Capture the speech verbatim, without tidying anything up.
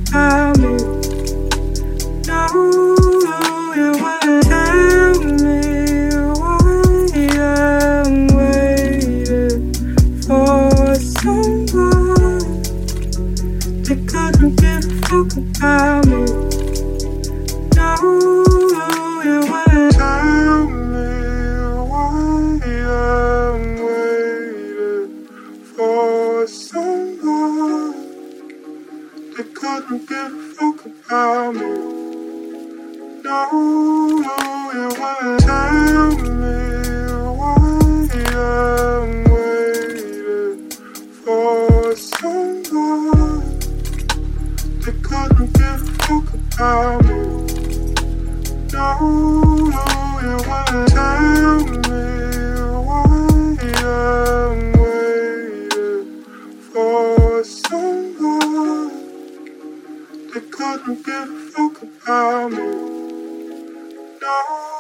about me. No, you wanna tell me why I'm waiting for someone that couldn't give a fuck about me. No, you wanna tell me why I'm waiting for someone that couldn't give a fuck about me. No, you wanna tell me why I'm waiting for someone that couldn't give a fuck about me. No, you wanna tell me why I'm waiting for someone that couldn't give a fuck about me. No.